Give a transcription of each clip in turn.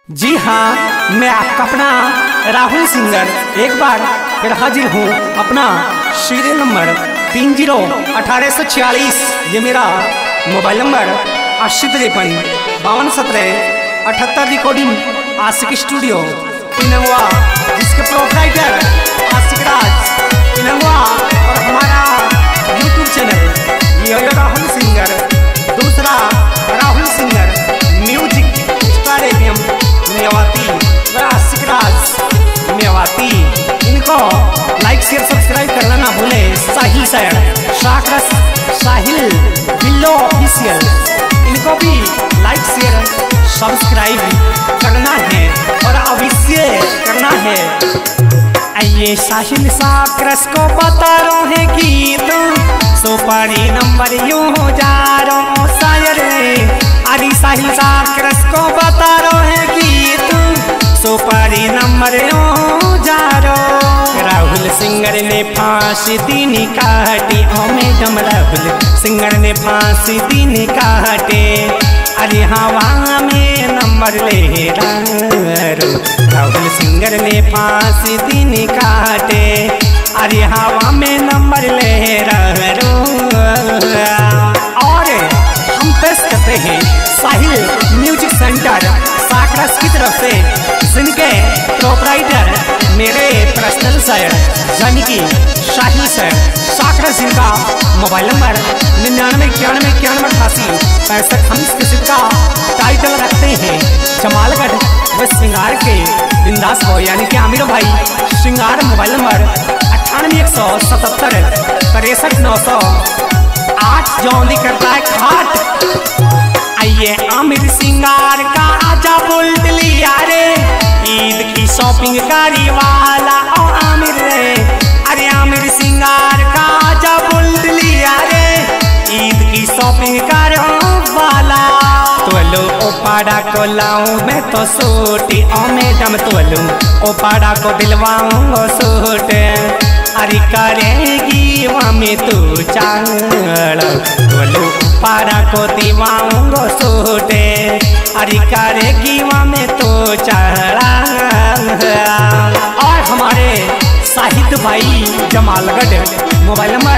जी हाँ, मैं आपका अपना राहुल सिंगर एक बार फिर हाजिर हूँ अपना सीरियल नंबर 301846। ये मेरा mobile number 8053521778 recording Ashiq studio Pinangwa, जिसके प्रोप्राइटर आशिक राज पिनंगवा और हमारा यूट्यूब चैनल ये राहुल सिंगर, दूसरा Rahul singer music star FM Mewati व आशिक राज मेवाती। इनको लाइक शेयर सब्सक्राइब करना ना भूले। साहिल सर शाकरस साहिल बिल्लो ऑफिशियल, इनको भी लाइक शेयर सब्सक्राइब करना है और अवश्य करना है। आइए साहिल शाकरस को बता रहे गीत सुपारी नंबर यूं हो जा रहा शायर। अरे साहिल शाकरस को बता रहे गीत सुपारी नंबर यूं जा रहा। राहुल सिंगर ने फांसी दी काटे, ओ मैडम राहुल सिंगर ने फांसी दी काटे। अरे हवा में नंबर ले राहुल सिंगर ने फांसी दी काटे। अरे हवा में नंबर ले और हम पेश करते हैं साहिल म्यूजिक सेंटर शाकरस की तरफ से, जिनके प्रोप्राइटर मेरे पर्सनल सर यानी कि साहिल सर शाकरस। इनका मोबाइल नंबर 9991918865। हम इस किस्म का टाइटल रखते हैं जमालगढ़ व श्रृंगार के बिंदास हो यानी कि आमिर भाई श्रृंगार। मोबाइल नंबर 981076930908 जौली करता है खाट। आइए आमिर सिंगार का आजा बुल्ट लिया रे, ईद की शॉपिंग कारी वाला ओ आमिर रे। अरे आमिर सिंगार का आजा बुल्ट लिया रे, ईद की शॉपिंग कारी वाला। तोलो ओ पाड़ा को लाऊं मैं तो सूटी, ओ मैडम तोलो ओ पाड़ा को दिलवाऊं सूट। अरे करेगी वहाँ में तू चाल, तोलो पाड़ा को दिवाऊंगो सूटे। अरे करेगी वहाँ में तो चढ़ा। और हमारे साहिद भाई जमालगढ़ मोबाइल नंबर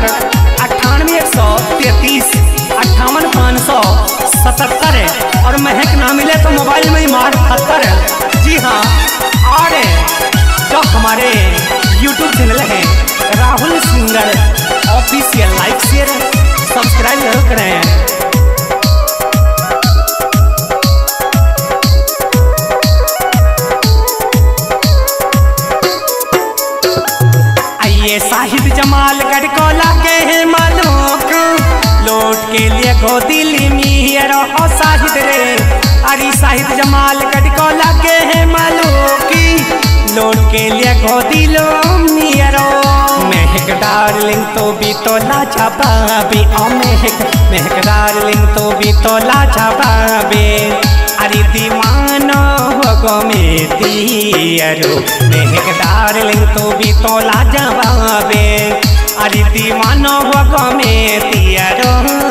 98133577 और महक ना मिले तो मोबाइल में ही मार 70। जी हाँ, और जो हमारे यूट्यूब चैनल है Rahul singer official, like share subscribe जरूर करें। आइए साहिद जमालगढ़ को लगे हैं मलोक, लौट के लिए गोदिली मीरो ओ साहिद रे। अरे साहिद जमालगढ़ को लगे हैं मलोकी, लौट के लिए गोदिलो मीरो। महक डार्लिंग तो भी तो लाचा बाबी, ओ महक डार्लिंग तो भी तो लाचा बाबे। अरे दीवानो हो में दियरो, महक डार्लिंग तो भी तो लाचा बाबे। अरे दीवानो हो में दियरो।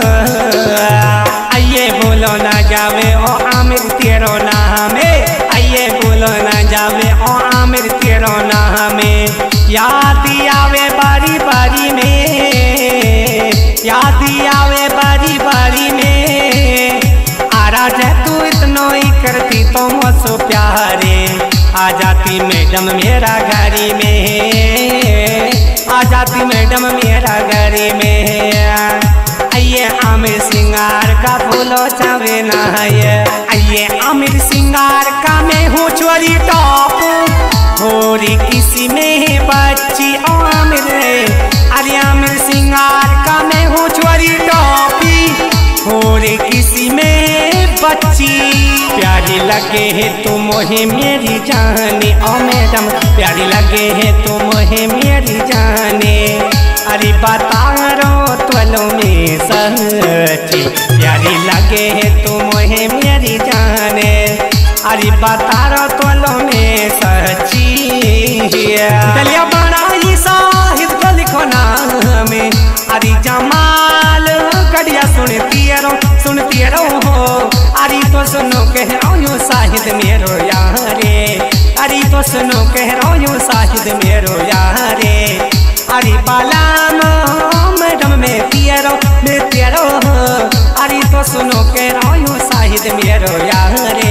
आइए बोलो ना जावे ओ आमिर तेरो नामे, आइए बोलो ना जावे ओ आमिर तेरो नामे। याद आवे बारी बारी में, याद आवे बारी बारी में। आरा जा तू इतना ही करती तो मुझसे प्यारे, आ जाती मैडम मेरा घरी में, आ जाती मैडम मेरा घरी में। आइए आमिर सिंगार का फूलो चावे ना है, आइए आमिर सिंगार का मैं हूँ चोरी टॉप, होरी किसी में बच्ची ओ आमिर रे। अरे आमिर सिंगार का मैं हूँ चोरी टॉपी, होरी किसी में बच्ची। प्यारी लगे है तुम मोहे मेरी जाने, ओ मैडम प्यारी लगे है तुम मोहे मेरी जाने। अरे बता रो त्वलो में सच्ची, प्यारी लगे है तुम मोहे मेरी जाने। अरे बता रो त्वलो में सच्ची। दलिया बनाई साहिद को लिखो नाम में। अरे जमाल कड़िया सुनती रो हो। अरे तो सुनो कह साहिद मेरो यार। सुनो कह रो यूं साहिद मेरो यारे अरे बाला मैडम में तेरो अरे तो सुनो कह रो यूं साहिद मेरो यारे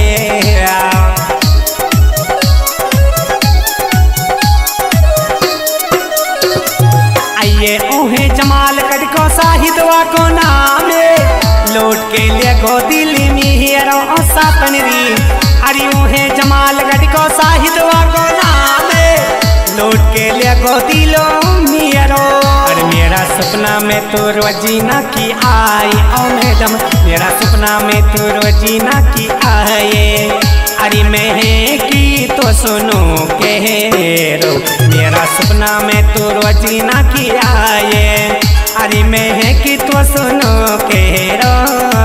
आइए ओहे जमाल कट को साहिदवा को नाम लौट के लिए गो दिल मेहरो सातन री अरे ओहे जमाल कट को साहिदवा को नाम लौट के लिए गो दिलो मेहरो अरे मेरा सपना में तो रोजीना की आए ओ मैडम मेरा सपना में तो रोजीना की आए अरे मैं की तो सुनो कह रो मेरा सपना में तो रोजीना की आए अरे मैं की तो सुनो कह रो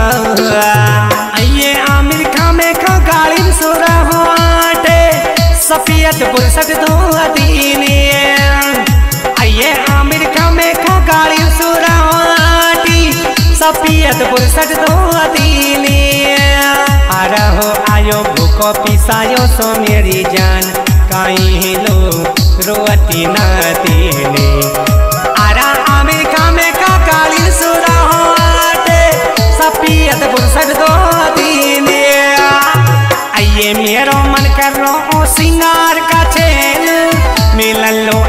आइए आमिर खां में खा गाड़ी सुरा हो आटे सफियत बुरसट दो दीने आइए आमिर खां में खा गाड़ी सुरा हो आटी सफियत बुरसट दो दीने आ रहो आयो भूको पिसायो सो मेरी जान कहीं लो रोती ना तेने आरा आमिर खां में का काली सुरा हो आटे सफियत बुरसट दो दीने आइए मेरो मन कर रो ओ सिंगार का चैन मिलन लो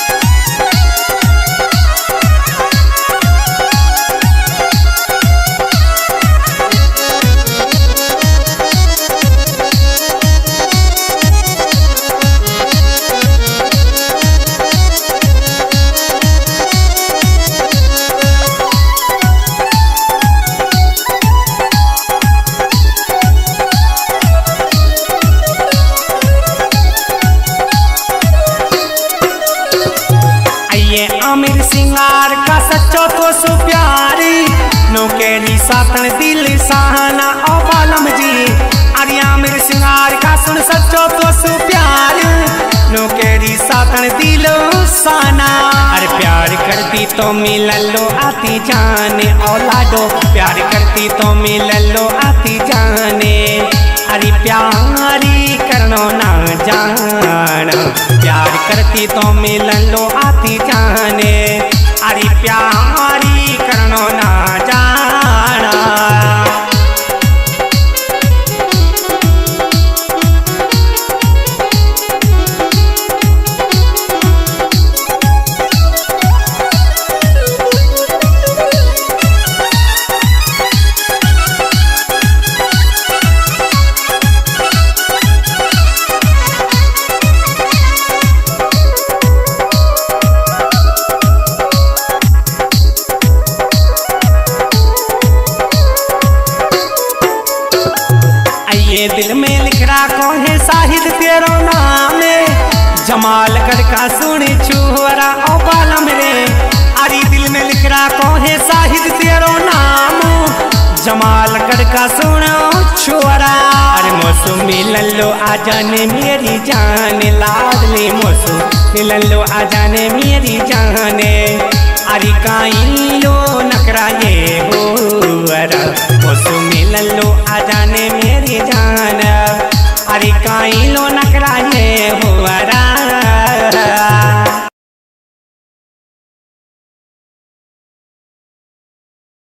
आमिर सिंगार का सच्चो तो सो प्यारी नौकेरी सातन दिल सहाना ओ बालम जी अरे आमिर सिंगार का सुन सच्चो तो सो प्यार नौकेरी सातन दिल सहाना अरे प्यार करती तो मिलन लो आती जाने औलादो प्यार करती तो मिलन लो आती जाने अरे प्यारी करनो ना जान प्यार करती तो मिलन लो आती जाने अरे प्यारी करनो ना जाना दिल में लिख रहा है साहिद तेरो नाम जमाल कर का सुन छुरा ओ बालम रे अरे दिल में लिख रहा है साहिद तेरो नाम जमाल कर का सुन छुरा अरे मौसू मिलन लो आ जाने मेरी जान लाडली मौसू मिलन लो आ जाने मेरी जाने अरे काई लो नकरा ये हो मौसू मिलन लो आ जाने मेरी जान अरे काई लो नकरा ये हो